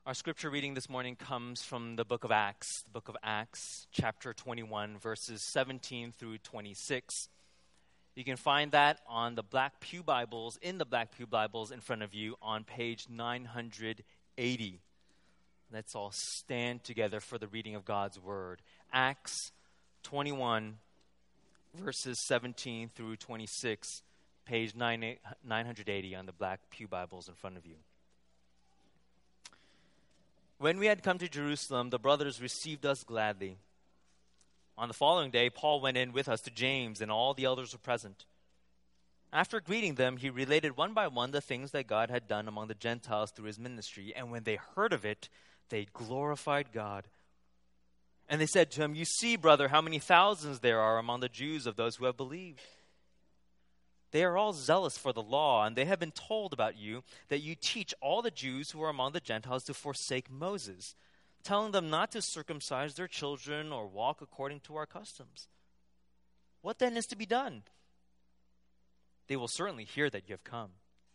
Our scripture reading this morning comes from the book of Acts, chapter 21, verses 17 through 26. You can find that on the Black Pew Bibles, in front of you on page 980. Let's all stand together for the reading of God's word. Acts 21, verses 17 through 26, page 980 on the Black Pew Bibles in front of you. When we had come to Jerusalem, the brothers received us gladly. On the following day, Paul went in with us to James, and all the elders were present. After greeting them, he related one by one the things that God had done among the Gentiles through his ministry. And when they heard of it, they glorified God. And they said to him, "You see, brother, how many thousands there are among the Jews of those who have believed. They are all zealous for the law, and they have been told about you that you teach all the Jews who are among the Gentiles to forsake Moses, telling them not to circumcise their children or walk according to our customs. What then is to be done? They will certainly hear that you have come.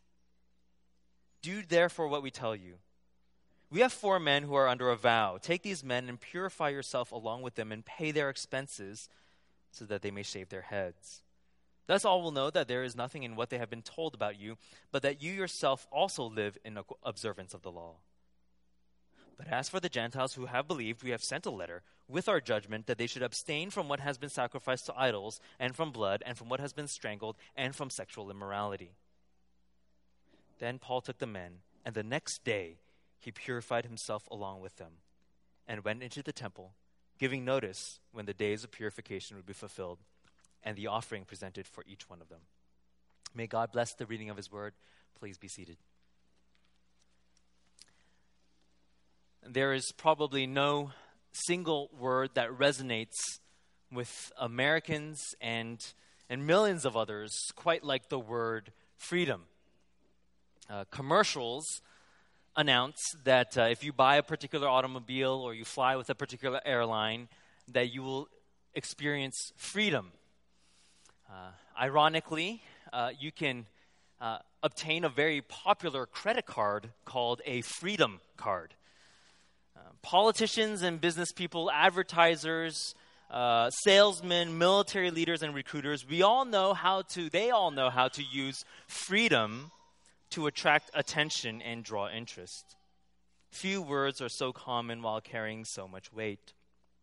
Do therefore what we tell you. We have 4 men who are under a vow. Take these men and purify yourself along with them and pay their expenses so that they may shave their heads. Thus all will know that there is nothing in what they have been told about you, but that you yourself also live in observance of the law. But as for the Gentiles who have believed, we have sent a letter with our judgment that they should abstain from what has been sacrificed to idols, and from blood, and from what has been strangled, and from sexual immorality." Then Paul took the men, and the next day he purified himself along with them, and went into the temple, giving notice when the days of purification would be fulfilled, and the offering presented for each one of them. May God bless the reading of his word. Please be seated. There is probably no single word that resonates with Americans and millions of others quite like the word freedom. Commercials announce that if you buy a particular automobile or you fly with a particular airline, that you will experience freedom. Ironically, you can obtain a very popular credit card called a Freedom Card. Politicians and business people, advertisers, salesmen, military leaders, and recruiters, they all know how to use freedom to attract attention and draw interest. Few words are so common while carrying so much weight.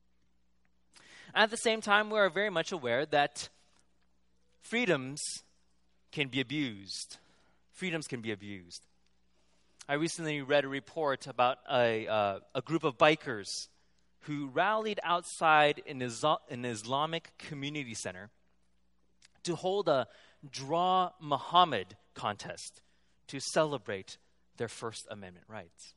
At the same time, we are very much aware that freedoms can be abused. Freedoms can be abused. I recently read a report about a group of bikers who rallied outside an Islamic community center to hold a Draw Muhammad contest to celebrate their First Amendment rights.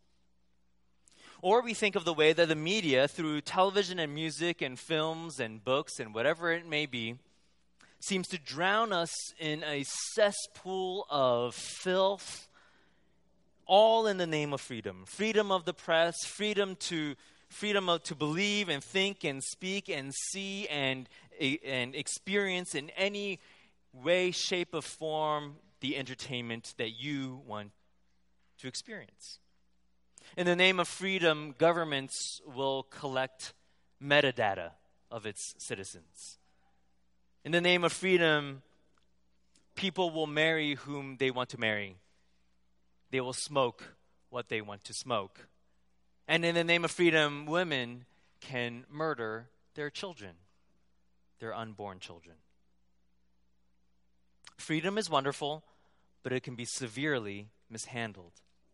Or we think of the way that the media, through television and music and films and books and whatever it may be, seems to drown us in a cesspool of filth, all in the name of freedom. Freedom of the press, freedom to believe and think and speak and see and experience in any way, shape, or form the entertainment that you want to experience. In the name of freedom, governments will collect metadata of its citizens. In the name of freedom, people will marry whom they want to marry. They will smoke what they want to smoke. And in the name of freedom, women can murder their children, their unborn children. Freedom is wonderful, but it can be severely mishandled.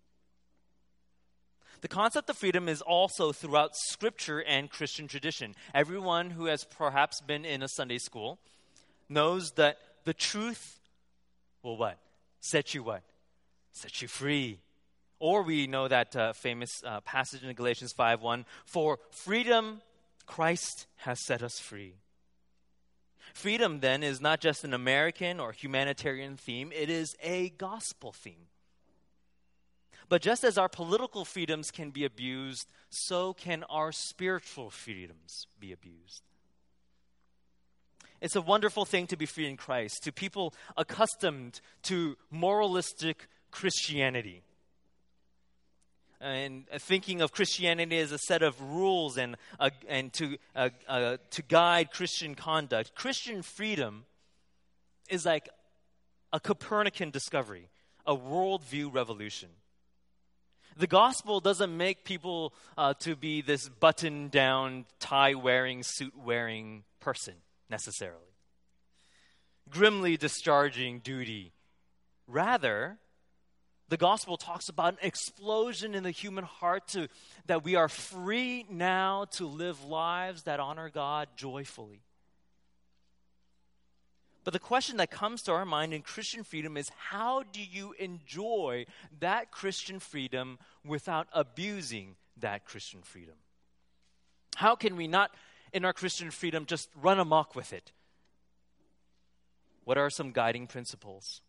The concept of freedom is also throughout Scripture and Christian tradition. Everyone who has perhaps been in a Sunday school knows that the truth will what? Set you what? Set you free. Or we know that famous passage in Galatians 5:1, "For freedom Christ has set us free." Freedom, then, is not just an American or humanitarian theme, it is a gospel theme. But just as our political freedoms can be abused, so can our spiritual freedoms be abused. It's a wonderful thing to be free in Christ, to people accustomed to moralistic Christianity. and thinking of Christianity as a set of rules and to guide Christian conduct. Christian freedom is like a Copernican discovery, a worldview revolution. The gospel doesn't make people to be this button-down, tie-wearing, suit-wearing person necessarily, grimly discharging duty. Rather, the gospel talks about an explosion in the human heart that we are free now to live lives that honor God joyfully. But the question that comes to our mind in Christian freedom is, how do you enjoy that Christian freedom without abusing that Christian freedom? How can we not, in our Christian freedom, just run amok with it? What are some guiding principles?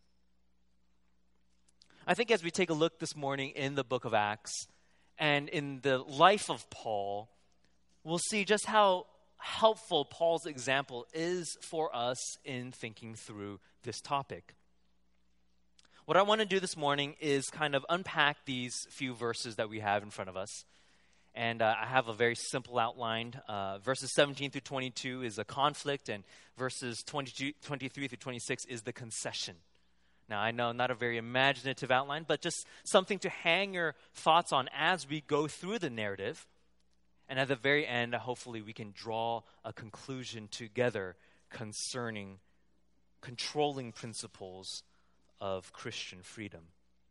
I think as we take a look this morning in the book of Acts and in the life of Paul, we'll see just how helpful Paul's example is for us in thinking through this topic. What I want to do this morning is kind of unpack these few verses that we have in front of us. And I have a very simple outline. Verses 17 through 22 is a conflict, and verses 23 through 26 is the concession. Now, I know not a very imaginative outline, but just something to hang your thoughts on as we go through the narrative. And at the very end, hopefully we can draw a conclusion together concerning controlling principles of Christian freedom.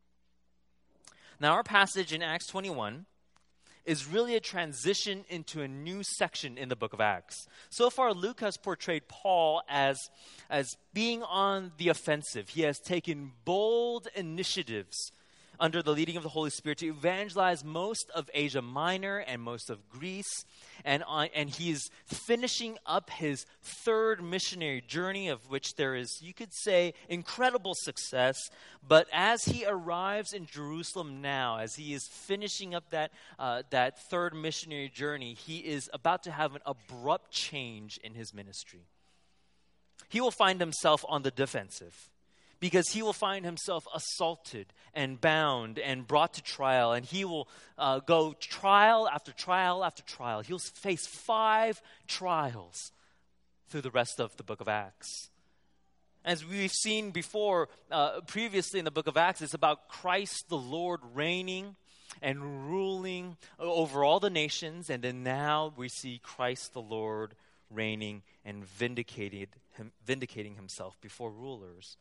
Now, our passage in Acts 21 is really a transition into a new section in the book of Acts. So far, Luke has portrayed Paul as being on the offensive. He has taken bold initiatives under the leading of the Holy Spirit to evangelize most of Asia Minor and most of Greece. And he is finishing up his third missionary journey, of which there is, you could say, incredible success. But as he arrives in Jerusalem now, as he is finishing up that third missionary journey, he is about to have an abrupt change in his ministry. He will find himself on the defensive, because he will find himself assaulted and bound and brought to trial. And he will go trial after trial after trial. He'll face 5 trials through the rest of the book of Acts. As we've seen before, previously in the book of Acts, it's about Christ the Lord reigning and ruling over all the nations. And then now we see Christ the Lord reigning and vindicating himself before rulers.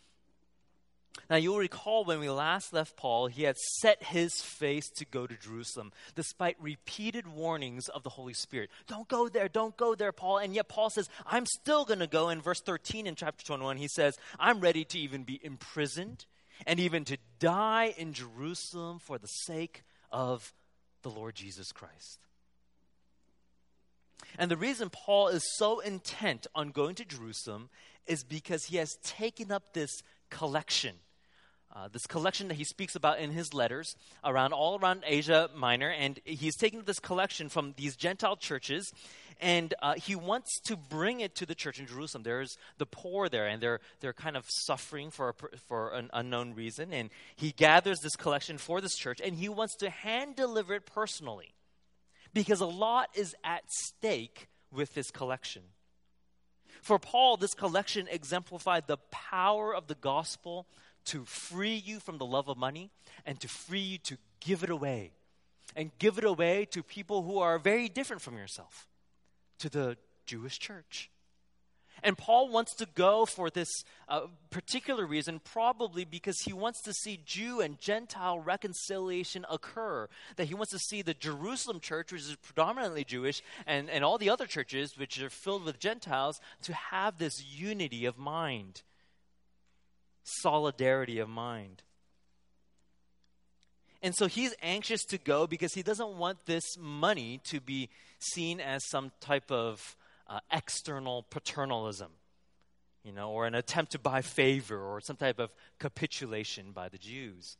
Now, you'll recall when we last left Paul, he had set his face to go to Jerusalem, despite repeated warnings of the Holy Spirit. Don't go there, Paul. And yet Paul says, I'm still going to go. In verse 13 in chapter 21, he says, I'm ready to even be imprisoned and even to die in Jerusalem for the sake of the Lord Jesus Christ. And the reason Paul is so intent on going to Jerusalem is because he has taken up this collection that he speaks about in his letters all around Asia Minor. And he's taken this collection from these Gentile churches, and he wants to bring it to the church in Jerusalem. There's the poor there, and they're kind of suffering for an unknown reason. And he gathers this collection for this church, and he wants to hand deliver it personally, because a lot is at stake with this collection. For Paul, this collection exemplified the power of the gospel to free you from the love of money and to free you to give it away. And give it away to people who are very different from yourself, to the Jewish church. And Paul wants to go for this particular reason, probably because he wants to see Jew and Gentile reconciliation occur. That he wants to see the Jerusalem church, which is predominantly Jewish, and all the other churches, which are filled with Gentiles, to have this unity of mind, solidarity of mind. And so he's anxious to go because he doesn't want this money to be seen as some type of external paternalism, or an attempt to buy favor or some type of capitulation by the Jews.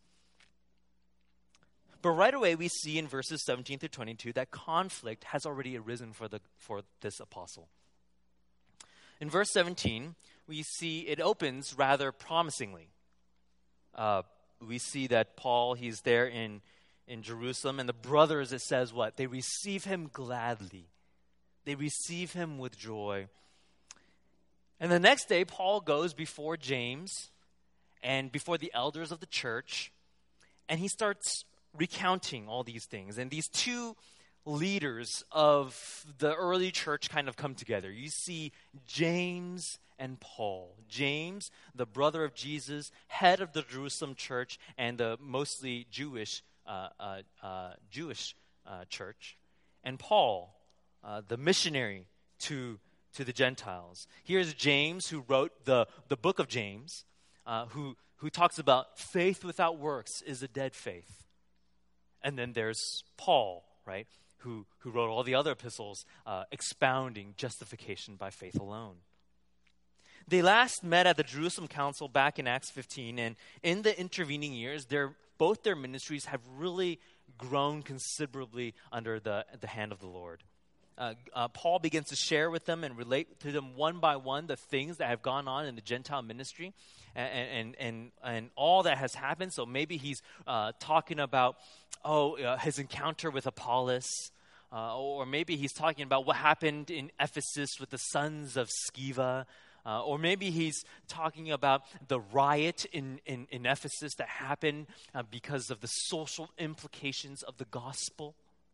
But right away we see in verses 17 through 22 that conflict has already arisen for this apostle. In verse 17, we see it opens rather promisingly. We see that Paul, he's there in in Jerusalem. And the brothers, it says what? They receive him gladly. They receive him with joy. And the next day, Paul goes before James and before the elders of the church, and he starts recounting all these things. And these two leaders of the early church kind of come together. You see James and Paul. James, the brother of Jesus, head of the Jerusalem church and the mostly Jewish church. And Paul, the missionary to the Gentiles. Here's James, who wrote the book of James, who talks about faith without works is a dead faith. And then there's Paul, right, who wrote all the other epistles expounding justification by faith alone. They last met at the Jerusalem Council back in Acts 15, and in the intervening years, both their ministries have really grown considerably under the hand of the Lord. Paul begins to share with them and relate to them one by one the things that have gone on in the Gentile ministry and all that has happened. So maybe he's talking about his encounter with Apollos, or maybe he's talking about what happened in Ephesus with the sons of Sceva, or maybe he's talking about the riot in Ephesus that happened because of the social implications of the gospel.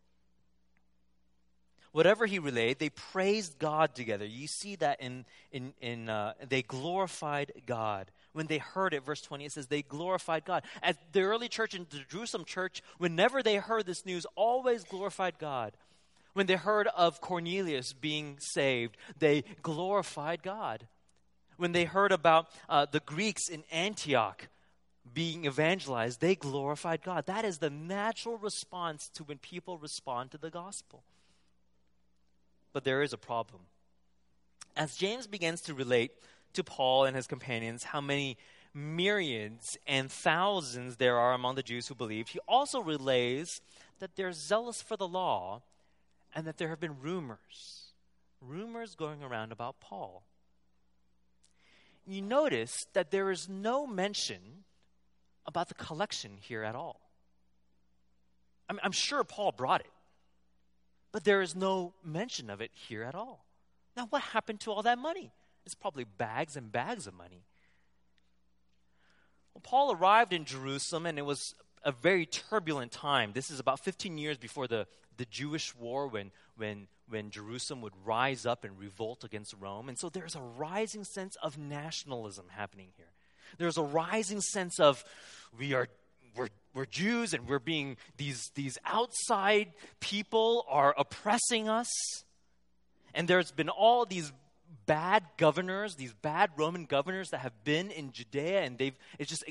Whatever he relayed, they praised God together. You see that they glorified God. When they heard it, verse 20, it says they glorified God. At the early church in the Jerusalem church, whenever they heard this news, always glorified God. When they heard of Cornelius being saved, they glorified God. When they heard about the Greeks in Antioch being evangelized, they glorified God. That is the natural response to when people respond to the gospel. But there is a problem. As James begins to relate to Paul and his companions how many myriads and thousands there are among the Jews who believe, he also relays that they're zealous for the law and that there have been rumors going around about Paul. You notice that there is no mention about the collection here at all. I'm sure Paul brought it, but there is no mention of it here at all. Now, what happened to all that money? It's probably bags and bags of money. Well, Paul arrived in Jerusalem, and it was a very turbulent time. This is about 15 years before the Jewish war when Jerusalem would rise up and revolt against Rome. And so there's a rising sense of nationalism happening here. There's a rising sense of we're Jews, and we're being these outside people are oppressing us. And there's been all these bad governors, these bad Roman governors that have been in Judea, and it's just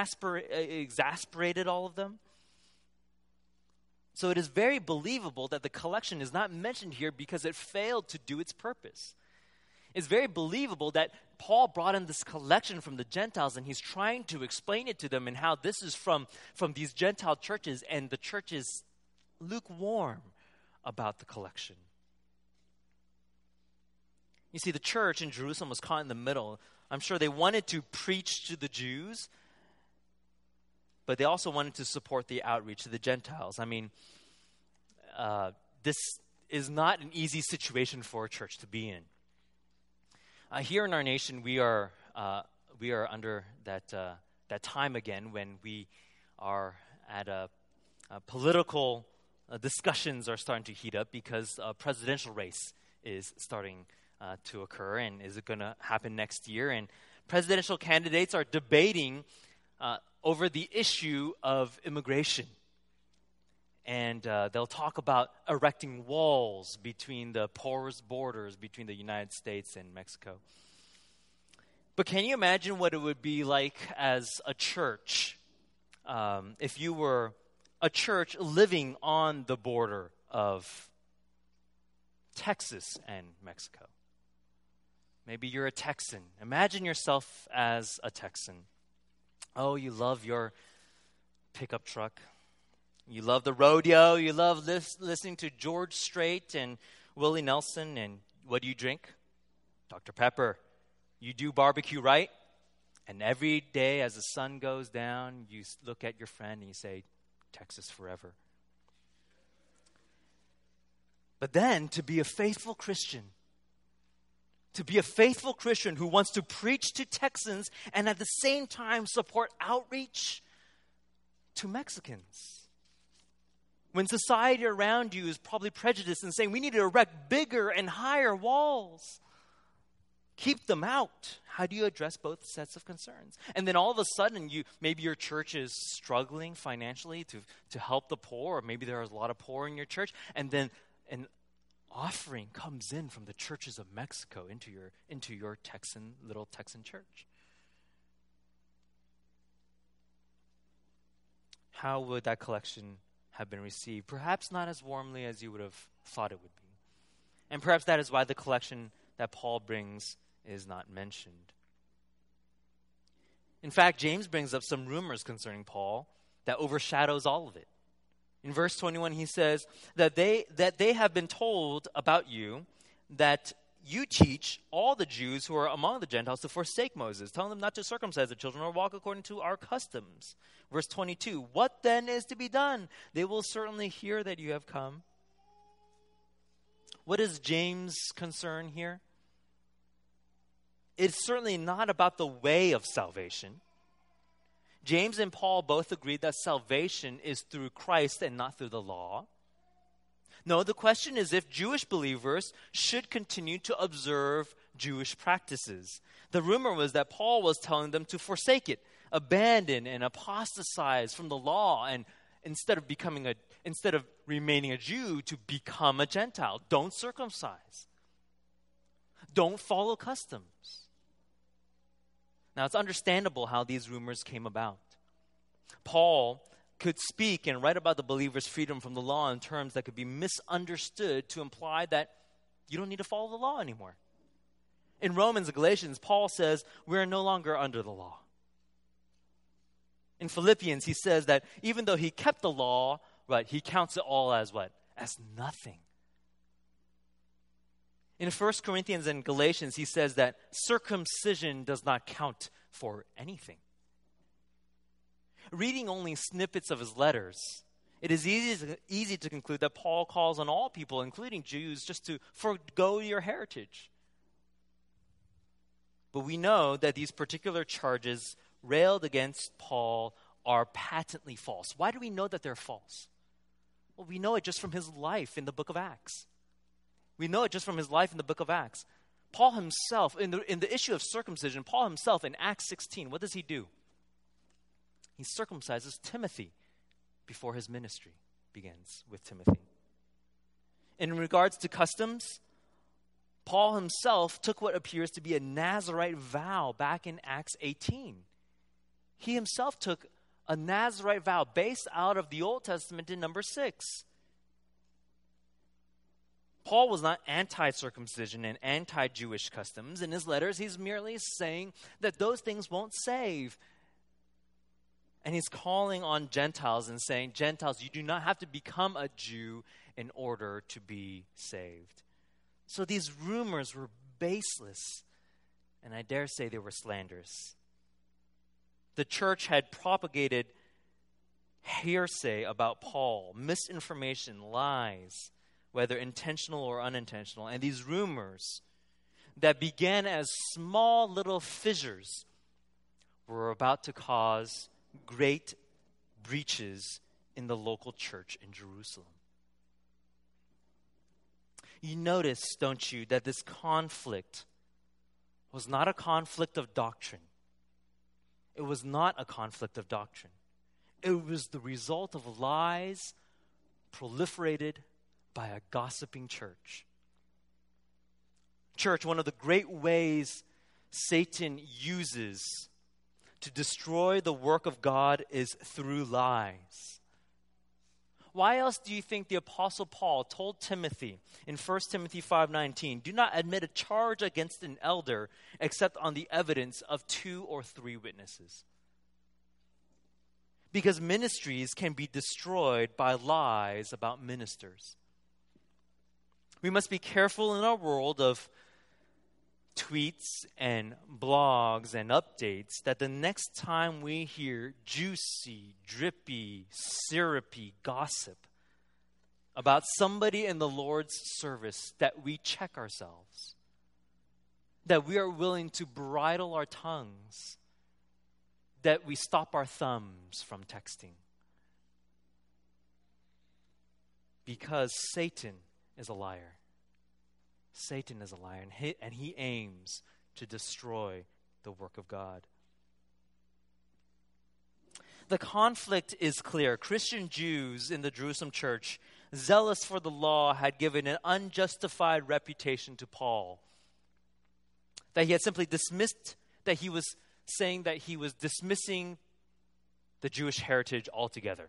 exasperated all of them. So it is very believable that the collection is not mentioned here because it failed to do its purpose. It's very believable that Paul brought in this collection from the Gentiles, and he's trying to explain it to them and how this is from these Gentile churches, and the church is lukewarm about the collection. You see, the church in Jerusalem was caught in the middle. I'm sure they wanted to preach to the Jews, but they also wanted to support the outreach to the Gentiles. I mean, this is not an easy situation for a church to be in. Here in our nation, we are under that time again when we are at political discussions are starting to heat up because a presidential race is starting to occur, and is it going to happen next year? And presidential candidates are debating over the issue of immigration. And they'll talk about erecting walls between the porous borders between the United States and Mexico. But can you imagine what it would be like as a church if you were a church living on the border of Texas and Mexico? Maybe you're a Texan. Imagine yourself as a Texan. Oh, you love your pickup truck. You love the rodeo. You love listening to George Strait and Willie Nelson. And what do you drink? Dr. Pepper. You do barbecue, right? And every day as the sun goes down, you look at your friend and you say, Texas forever. But then, to be a faithful Christian who wants to preach to Texans and at the same time support outreach to Mexicans. When society around you is probably prejudiced and saying we need to erect bigger and higher walls, keep them out. How do you address both sets of concerns? And then all of a sudden, maybe your church is struggling financially to help the poor, or maybe there is a lot of poor in your church, and then an offering comes in from the churches of Mexico into your little Texan church. How would that collection have been received? Perhaps not as warmly as you would have thought it would be. And perhaps that is why the collection that Paul brings is not mentioned. In fact, James brings up some rumors concerning Paul that overshadows all of it. In verse 21, he says that they have been told about you that you teach all the Jews who are among the Gentiles to forsake Moses, telling them not to circumcise the children or walk according to our customs. Verse 22, what then is to be done? They will certainly hear that you have come. What is James' concern here? It's certainly not about the way of salvation. James and Paul both agreed that salvation is through Christ and not through the law. No, the question is if Jewish believers should continue to observe Jewish practices. The rumor was that Paul was telling them to forsake it, abandon and apostatize from the law, and instead of remaining a Jew, to become a Gentile. Don't circumcise. Don't follow customs. Now, it's understandable how these rumors came about. Paul could speak and write about the believer's freedom from the law in terms that could be misunderstood to imply that you don't need to follow the law anymore. In Romans and Galatians, Paul says we are no longer under the law. In Philippians, he says that even though he kept the law, right, he counts it all as what? As nothing. In 1 Corinthians and Galatians, he says that circumcision does not count for anything. Reading only snippets of his letters, it is easy to conclude that Paul calls on all people, including Jews, just to forgo your heritage. But we know that these particular charges railed against Paul are patently false. Why do we know that they're false? Well, we know it just from his life in the book of Acts. Paul himself, in the issue of circumcision, Paul himself in Acts 16, what does he do? He circumcises Timothy before his ministry begins with Timothy. In regards to customs, Paul himself took what appears to be a Nazirite vow back in Acts 18. He himself took a Nazirite vow based out of the Old Testament in number 6. Paul was not anti-circumcision and anti-Jewish customs. In his letters, he's merely saying that those things won't save. And he's calling on Gentiles and saying, Gentiles, you do not have to become a Jew in order to be saved. So these rumors were baseless, and I dare say they were slanderous. The church had propagated hearsay about Paul, misinformation, lies, whether intentional or unintentional. And these rumors that began as small little fissures were about to cause great breaches in the local church in Jerusalem. You notice, don't you, that this conflict was not a conflict of doctrine. It was not a conflict of doctrine. It was the result of lies proliferated by a gossiping church. Church, one of the great ways Satan uses to destroy the work of God is through lies. Why else do you think the Apostle Paul told Timothy in 1 Timothy 5:19, do not admit a charge against an elder except on the evidence of 2 or 3 witnesses? Because ministries can be destroyed by lies about ministers. We must be careful in our world of tweets and blogs and updates that the next time we hear juicy, drippy, syrupy gossip about somebody in the Lord's service, that we check ourselves, that we are willing to bridle our tongues, that we stop our thumbs from texting. Because Satan is a liar. Satan is a liar, and he aims to destroy the work of God. The conflict is clear. Christian Jews in the Jerusalem church, zealous for the law, had given an unjustified reputation to Paul. That he had simply dismissed, that he was saying that he was dismissing the Jewish heritage altogether.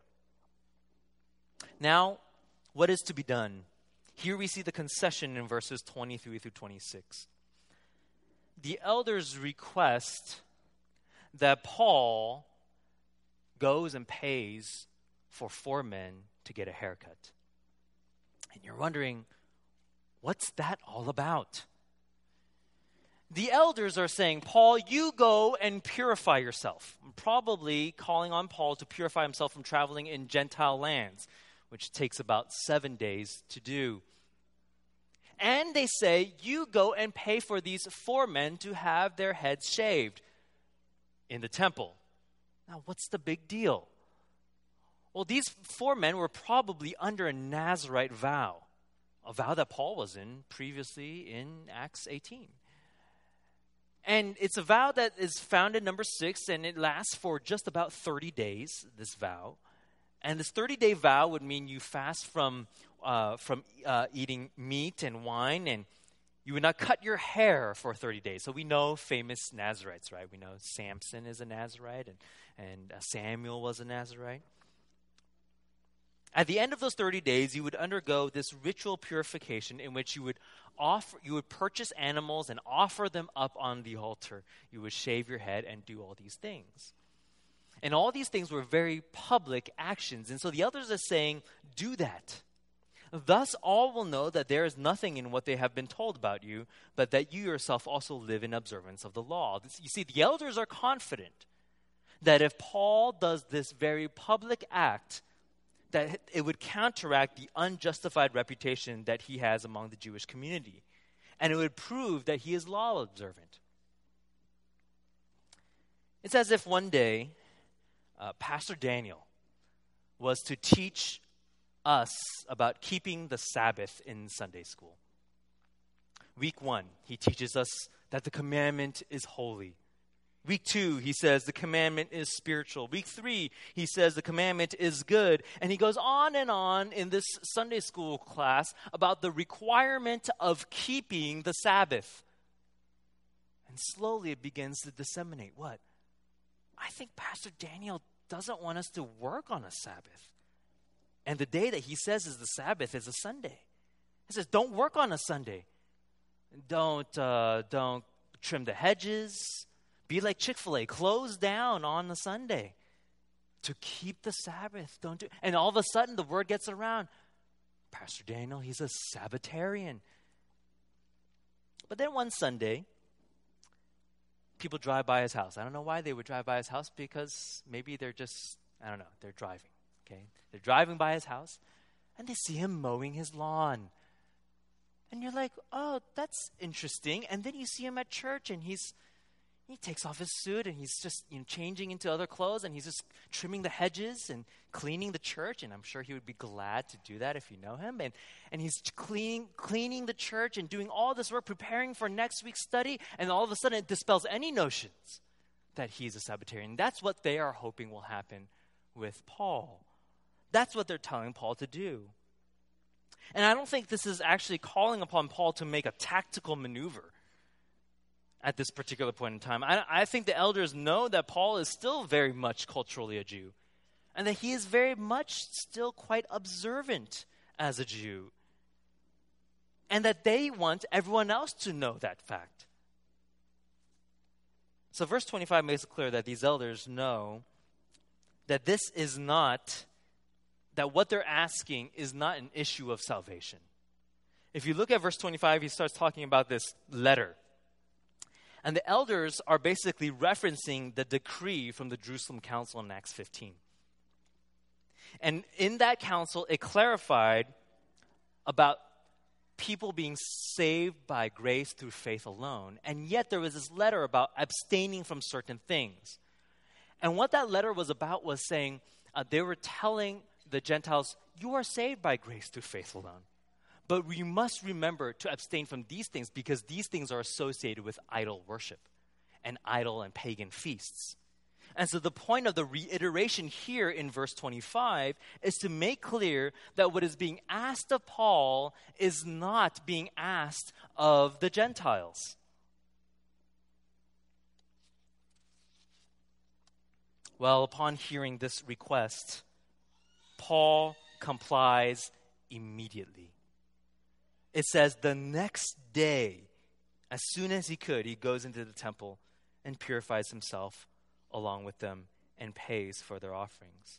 Now, what is to be done? Here we see the concession in verses 23 through 26. The elders request that Paul goes and pays for 4 men to get a haircut. And you're wondering, what's that all about? The elders are saying, Paul, you go and purify yourself. Probably calling on Paul to purify himself from traveling in Gentile lands, which takes about 7 days to do. And they say, you go and pay for these 4 men to have their heads shaved in the temple. Now, what's the big deal? Well, these 4 men were probably under a Nazirite vow, a vow that Paul was in previously in Acts 18. And it's a vow that is found in number 6, and it lasts for just about 30 days, this vow. And this 30-day vow would mean you fast from eating meat and wine, and you would not cut your hair for 30 days. So we know famous Nazirites, right? We know Samson is a Nazirite, and Samuel was a Nazirite. At the end of those 30 days, you would undergo this ritual purification in which you would purchase animals and offer them up on the altar. You would shave your head and do all these things. And all these things were very public actions. And so the elders are saying, do that. Thus all will know that there is nothing in what they have been told about you, but that you yourself also live in observance of the law. You see, the elders are confident that if Paul does this very public act, that it would counteract the unjustified reputation that he has among the Jewish community. And it would prove that he is law observant. It's as if one day, Pastor Daniel was to teach us about keeping the Sabbath in Sunday school. Week 1, he teaches us that the commandment is holy. Week 2, he says the commandment is spiritual. Week 3, he says the commandment is good. And he goes on and on in this Sunday school class about the requirement of keeping the Sabbath. And slowly it begins to disseminate. What? I think Pastor Daniel doesn't want us to work on a Sabbath. And the day that he says is the Sabbath is a Sunday. He says, don't work on a Sunday. Don't trim the hedges. Be like Chick-fil-A. Close down on the Sunday to keep the Sabbath. Don't do. And all of a sudden, the word gets around. Pastor Daniel, he's a Sabbatarian. But then one Sunday, people drive by his house. I don't know why they would drive by his house, because maybe they're just, they're driving. Okay, they're driving by his house, and they see him mowing his lawn. And you're like, oh, that's interesting. And then you see him at church, and he takes off his suit, and he's just changing into other clothes, and he's just trimming the hedges and cleaning the church. And I'm sure he would be glad to do that if you know him. And he's cleaning the church and doing all this work, preparing for next week's study. And all of a sudden, it dispels any notions that he's a Sabbatarian. That's what they are hoping will happen with Paul. That's what they're telling Paul to do. And I don't think this is actually calling upon Paul to make a tactical maneuver at this particular point in time. I think the elders know that Paul is still very much culturally a Jew, and that he is very much still quite observant as a Jew, and that they want everyone else to know that fact. So verse 25 makes it clear that these elders know that this is not, that what they're asking is not an issue of salvation. If you look at verse 25, he starts talking about this letter. And the elders are basically referencing the decree from the Jerusalem Council in Acts 15. And in that council, it clarified about people being saved by grace through faith alone. And yet there was this letter about abstaining from certain things. And what that letter was about was saying, they were telling the Gentiles, you are saved by grace through faith alone. But you must remember to abstain from these things because these things are associated with idol worship and idol and pagan feasts. And so the point of the reiteration here in verse 25 is to make clear that what is being asked of Paul is not being asked of the Gentiles. Well, upon hearing this request, Paul complies immediately. It says the next day, as soon as he could, he goes into the temple and purifies himself along with them and pays for their offerings.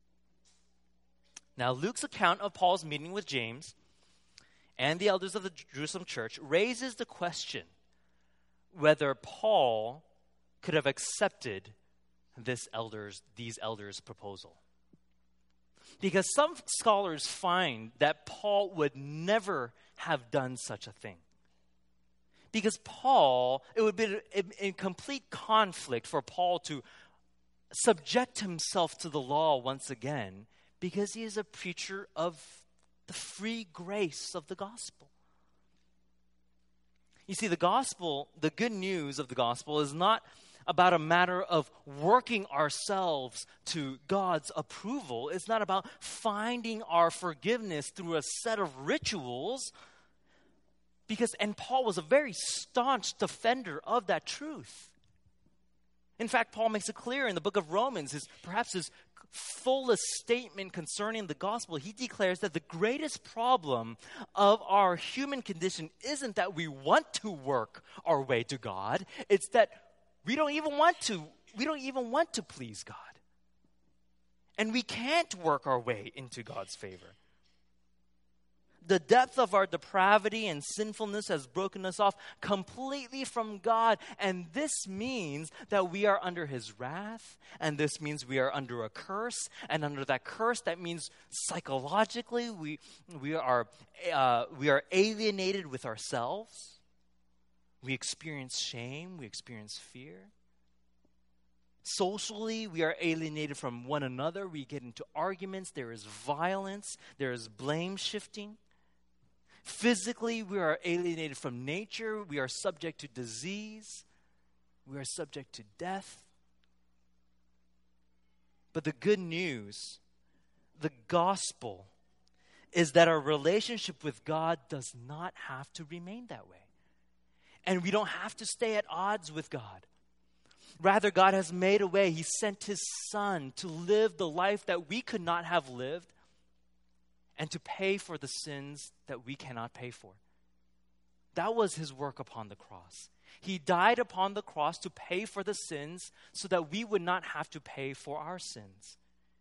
Now, Luke's account of Paul's meeting with James and the elders of the Jerusalem church raises the question whether Paul could have accepted these elders' proposal. Because some scholars find that Paul would never have done such a thing. Because Paul, it would be in complete conflict for Paul to subject himself to the law once again because he is a preacher of the free grace of the gospel. You see, the gospel, the good news of the gospel is not about a matter of working ourselves to God's approval. It's not about finding our forgiveness through a set of rituals. And Paul was a very staunch defender of that truth. In fact, Paul makes it clear in the book of Romans, perhaps his fullest statement concerning the gospel. He declares that the greatest problem of our human condition isn't that we want to work our way to God. It's that we don't even want to please God. And we can't work our way into God's favor. The depth of our depravity and sinfulness has broken us off completely from God. And this means that we are under his wrath. And this means we are under a curse. And under that curse, that means psychologically we are alienated with ourselves. We experience shame. We experience fear. Socially, we are alienated from one another. We get into arguments. There is violence. There is blame shifting. Physically, we are alienated from nature. We are subject to disease. We are subject to death. But the good news, the gospel, is that our relationship with God does not have to remain that way. And we don't have to stay at odds with God. Rather, God has made a way. He sent his Son to live the life that we could not have lived and to pay for the sins that we cannot pay for. That was his work upon the cross. He died upon the cross to pay for the sins so that we would not have to pay for our sins.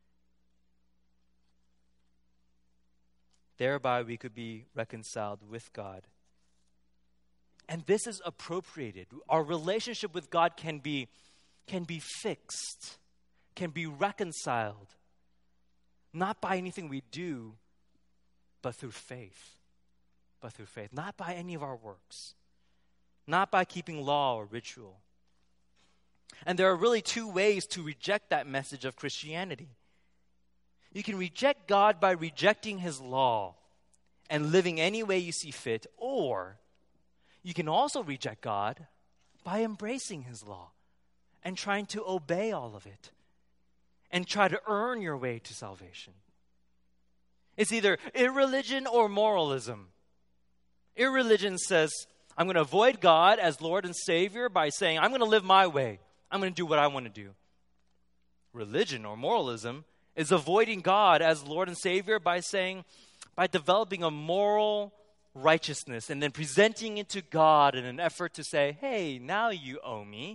Thereby we could be reconciled with God. And this is appropriated. Our relationship with God can be fixed, can be reconciled, not by anything we do, but through faith. But through faith. Not by any of our works. Not by keeping law or ritual. And there are really two ways to reject that message of Christianity. You can reject God by rejecting his law and living any way you see fit, or you can also reject God by embracing his law and trying to obey all of it and try to earn your way to salvation. It's either irreligion or moralism. Irreligion says, I'm going to avoid God as Lord and Savior by saying, I'm going to live my way. I'm going to do what I want to do. Religion or moralism is avoiding God as Lord and Savior by developing a moral righteousness and then presenting it to God in an effort to say, hey, now you owe me.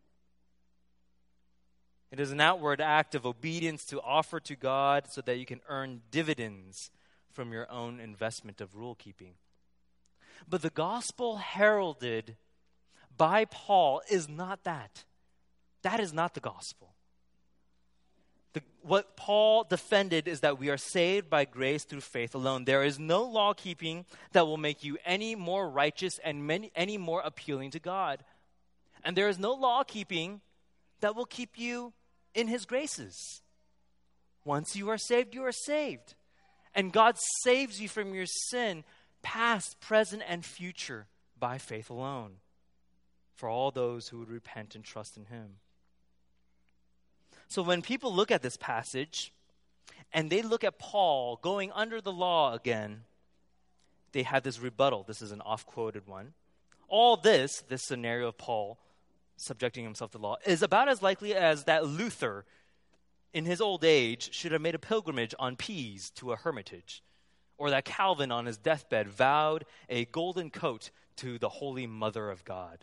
It is an outward act of obedience to offer to God so that you can earn dividends from your own investment of rule keeping. But the gospel heralded by Paul is not that. That is not the gospel. What Paul defended is that we are saved by grace through faith alone. There is no law keeping that will make you any more righteous and any more appealing to God. And there is no law keeping that will keep you in his graces. Once you are saved, you are saved. And God saves you from your sin, past, present, and future, by faith alone, for all those who would repent and trust in him. So when people look at this passage, and they look at Paul going under the law again, they have this rebuttal. This is an off-quoted one. All this scenario of Paul subjecting himself to law, is about as likely as that Luther, in his old age, should have made a pilgrimage on peas to a hermitage, or that Calvin on his deathbed vowed a golden coat to the Holy Mother of God.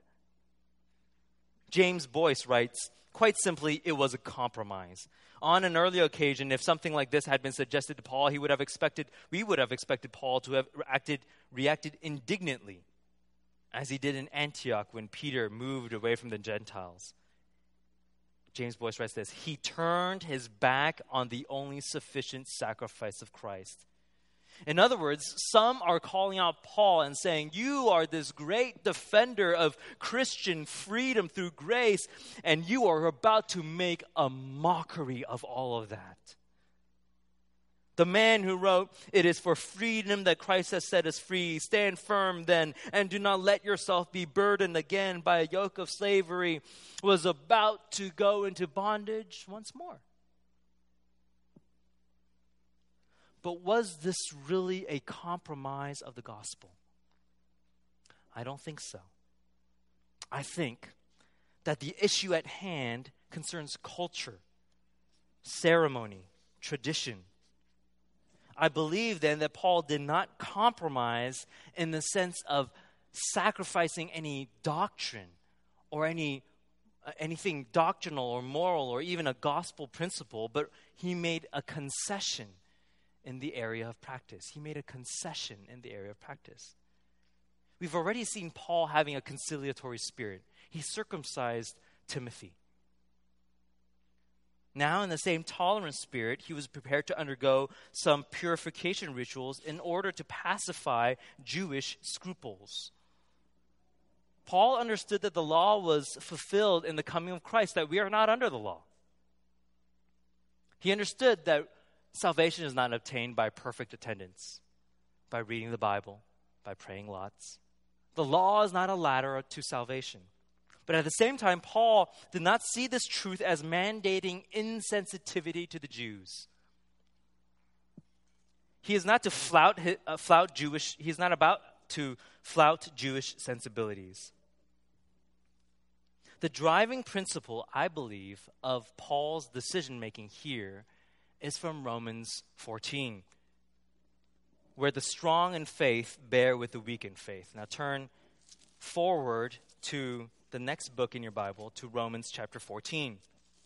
James Boyce writes, quite simply, it was a compromise. On an earlier occasion, if something like this had been suggested to Paul, we would have expected Paul to have reacted indignantly, as he did in Antioch when Peter moved away from the Gentiles. James Boyce writes this: he turned his back on the only sufficient sacrifice of Christ. In other words, some are calling out Paul and saying, you are this great defender of Christian freedom through grace, and you are about to make a mockery of all of that. The man who wrote, it is for freedom that Christ has set us free. Stand firm then, and do not let yourself be burdened again by a yoke of slavery, was about to go into bondage once more. But was this really a compromise of the gospel? I don't think so. I think that the issue at hand concerns culture, ceremony, tradition. I believe then that Paul did not compromise in the sense of sacrificing any doctrine or anything doctrinal or moral or even a gospel principle, but he made a concession in the area of practice. He made a concession in the area of practice. We've already seen Paul having a conciliatory spirit. He circumcised Timothy. Now, in the same tolerant spirit, he was prepared to undergo some purification rituals in order to pacify Jewish scruples. Paul understood that the law was fulfilled in the coming of Christ, that we are not under the law. He understood that salvation is not obtained by perfect attendance, by reading the Bible, by praying lots. The law is not a ladder to salvation. But at the same time, Paul did not see this truth as mandating insensitivity to the Jews. He is not to he is not about to flout Jewish sensibilities. The driving principle, I believe, of Paul's decision-making here is from Romans 14, where the strong in faith bear with the weak in faith. Now turn forward to the next book in your Bible, to Romans chapter 14.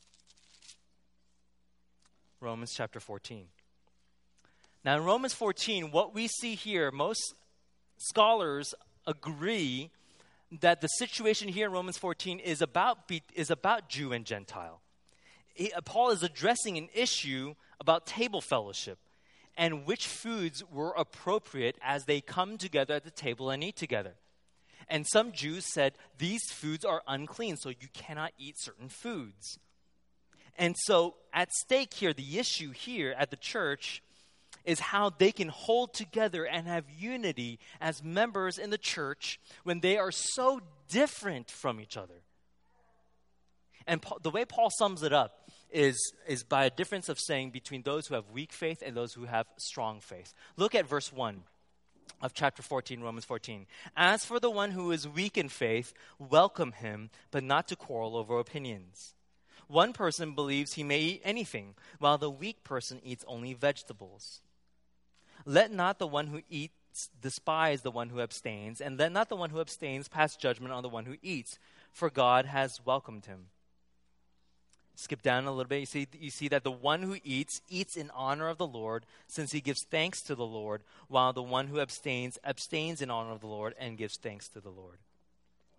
Romans chapter 14. Now in Romans 14, what we see here, most scholars agree that the situation here in Romans 14 is about Jew and Gentile. Paul is addressing an issue about table fellowship and which foods were appropriate as they come together at the table and eat together. And some Jews said, these foods are unclean, so you cannot eat certain foods. And so at stake here, the issue here at the church is how they can hold together and have unity as members in the church when they are so different from each other. And the way Paul sums it up is by a difference of saying between those who have weak faith and those who have strong faith. Look at verse 1 of chapter 14, Romans 14. As for the one who is weak in faith, welcome him, but not to quarrel over opinions. One person believes he may eat anything, while the weak person eats only vegetables. Let not the one who eats despise the one who abstains, and let not the one who abstains pass judgment on the one who eats, for God has welcomed him. Skip down a little bit. You see that the one who eats in honor of the Lord, since he gives thanks to the Lord, while the one who abstains in honor of the Lord and gives thanks to the Lord.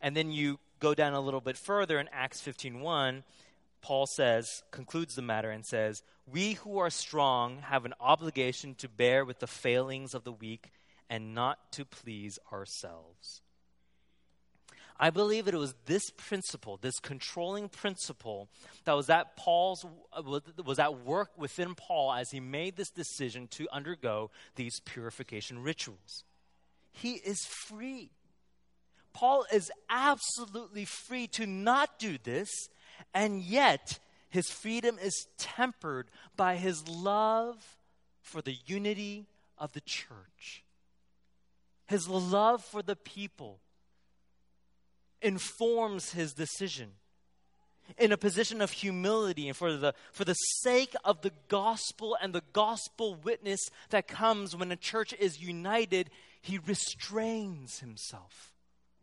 And then you go down a little bit further in Acts 15:1, Paul concludes the matter and says, "We who are strong have an obligation to bear with the failings of the weak and not to please ourselves." I believe it was this principle, this controlling principle, that was at work within Paul as he made this decision to undergo these purification rituals. He is free. Paul is absolutely free to not do this, and yet his freedom is tempered by his love for the unity of the church. His love for the people informs his decision. In a position of humility and for the sake of the gospel and the gospel witness that comes when a church is united, he restrains himself.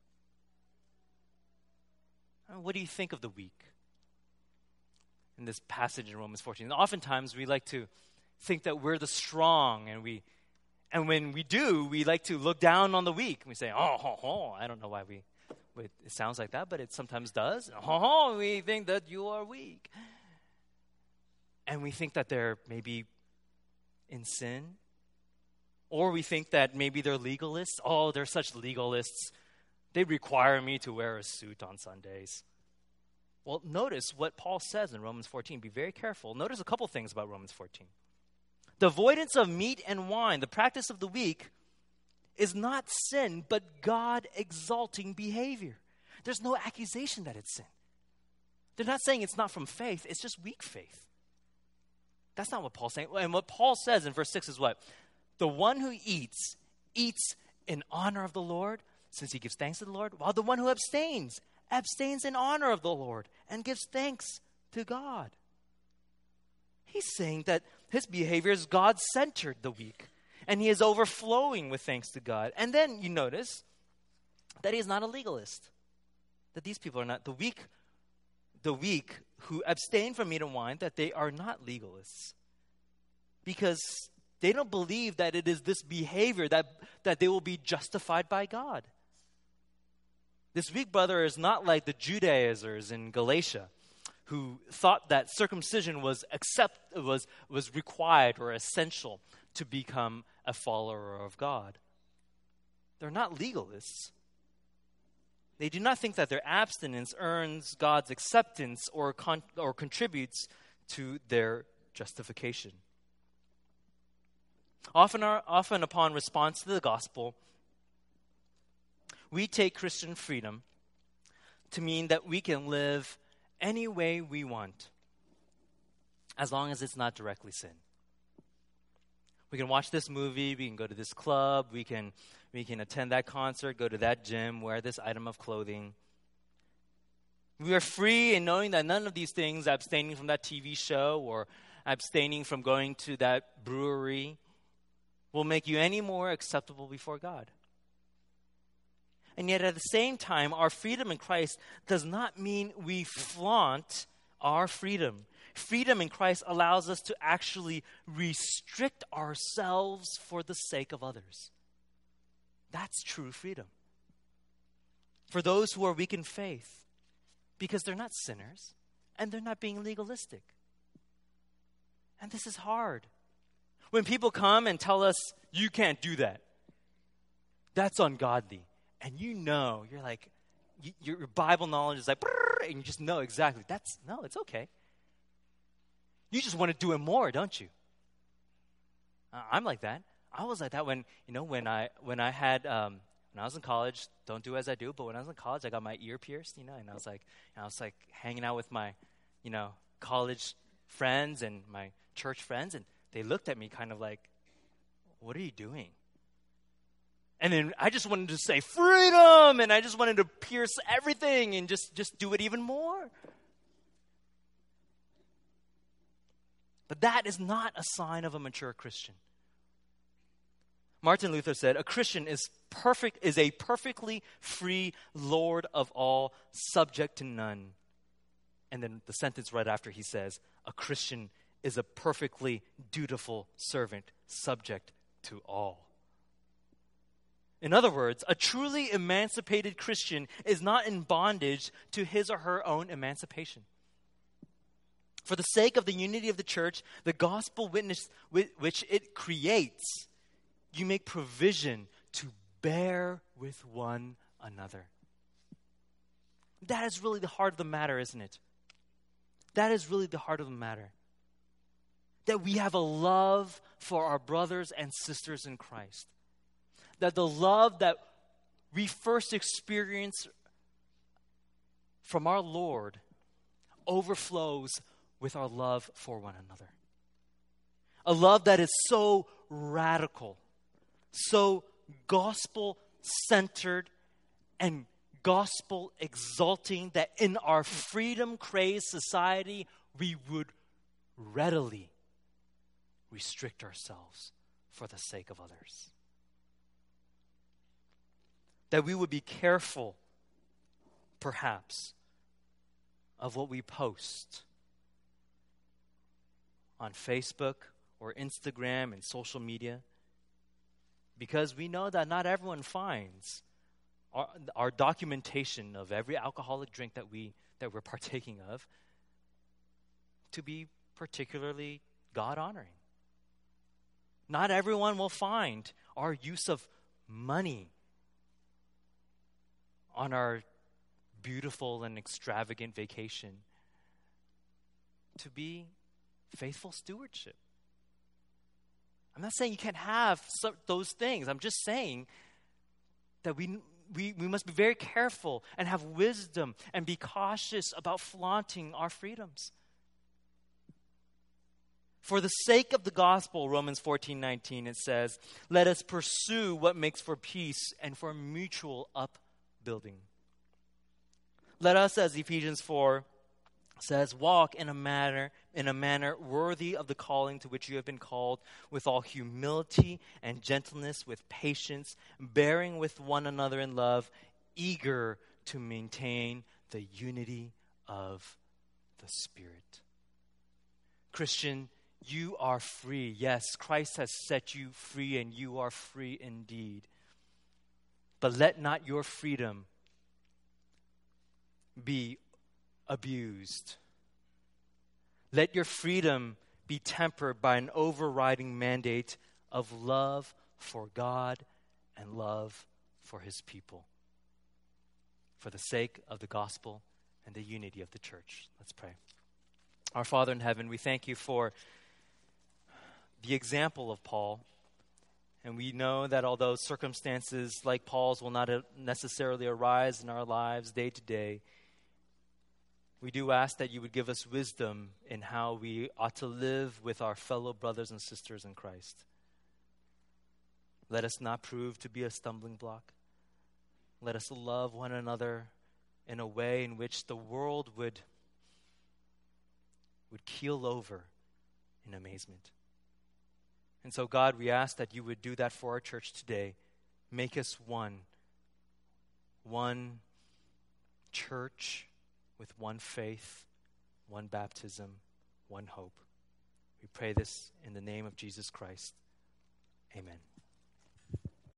What do you think of the weak in this passage in Romans 14? Oftentimes we like to think that we're the strong, and when we do, we like to look down on the weak. We say, I don't know why it sounds like that, but it sometimes does. We think that you are weak. And we think that they're maybe in sin. Or we think that maybe they're legalists. Oh, they're such legalists. They require me to wear a suit on Sundays. Well, notice what Paul says in Romans 14. Be very careful. Notice a couple things about Romans 14. The avoidance of meat and wine, the practice of the weak, is not sin, but God-exalting behavior. There's no accusation that it's sin. They're not saying it's not from faith. It's just weak faith. That's not what Paul's saying. And what Paul says in verse 6 is what? The one who eats in honor of the Lord, since he gives thanks to the Lord, while the one who abstains in honor of the Lord and gives thanks to God. He's saying that his behavior is God-centered, the weak. And he is overflowing with thanks to God. And then you notice that he is not a legalist. That these people are not the weak who abstain from meat and wine, that they are not legalists. Because they don't believe that it is this behavior that they will be justified by God. This weak brother is not like the Judaizers in Galatia, who thought that circumcision was required or essential to become a follower of God. They're not legalists. They do not think that their abstinence earns God's acceptance or contributes to their justification. Often upon response to the gospel, we take Christian freedom to mean that we can live any way we want, as long as it's not directly sin. We can watch this movie, we can go to this club, we can attend that concert, go to that gym, wear this item of clothing. We are free in knowing that none of these things, abstaining from that TV show or abstaining from going to that brewery, will make you any more acceptable before God. And yet at the same time, our freedom in Christ does not mean we flaunt our freedom. Freedom in Christ allows us to actually restrict ourselves for the sake of others. That's true freedom. For those who are weak in faith, because they're not sinners and they're not being legalistic. And this is hard. When people come and tell us, you can't do that, that's ungodly. And you're like, your Bible knowledge is like, and you just know exactly. It's okay. You just want to do it more, don't you? I'm like that. I was like that when I was in college. Don't do as I do, but when I was in college, I got my ear pierced, and I was like hanging out with my, college friends and my church friends, and they looked at me kind of like, "What are you doing?" And then I just wanted to say freedom, and I just wanted to pierce everything and just do it even more. But that is not a sign of a mature Christian. Martin Luther said, a Christian is a perfectly free Lord of all, subject to none. And then the sentence right after he says, a Christian is a perfectly dutiful servant, subject to all. In other words, a truly emancipated Christian is not in bondage to his or her own emancipation. For the sake of the unity of the church, the gospel witness which it creates, you make provision to bear with one another. That is really the heart of the matter, isn't it? That is really the heart of the matter. That we have a love for our brothers and sisters in Christ. That the love that we first experience from our Lord overflows with our love for one another. A love that is so radical, so gospel-centered, and gospel-exalting that in our freedom-crazed society, we would readily restrict ourselves for the sake of others. That we would be careful, perhaps, of what we post on Facebook or Instagram and social media, because we know that not everyone finds our documentation of every alcoholic drink that we're partaking of to be particularly God-honoring. Not everyone will find our use of money on our beautiful and extravagant vacation to be faithful stewardship. I'm not saying you can't have those things. I'm just saying that we must be very careful and have wisdom and be cautious about flaunting our freedoms. For the sake of the gospel, Romans 14:19, it says, let us pursue what makes for peace and for mutual upbuilding. Let us, as Ephesians 4 says, walk in a manner worthy of the calling to which you have been called, with all humility and gentleness, with patience, bearing with one another in love, eager to maintain the unity of the Spirit. Christian, you are free. Yes, Christ has set you free, and you are free indeed. But let not your freedom be abused. Let your freedom be tempered by an overriding mandate of love for God and love for His people, for the sake of the gospel and the unity of the church. Let's pray. Our Father in heaven, we thank you for the example of Paul. And we know that although circumstances like Paul's will not necessarily arise in our lives day to day, we do ask that you would give us wisdom in how we ought to live with our fellow brothers and sisters in Christ. Let us not prove to be a stumbling block. Let us love one another in a way in which the world would keel over in amazement. And so, God, we ask that you would do that for our church today. Make us one church with one faith, one baptism, one hope. We pray this in the name of Jesus Christ. Amen.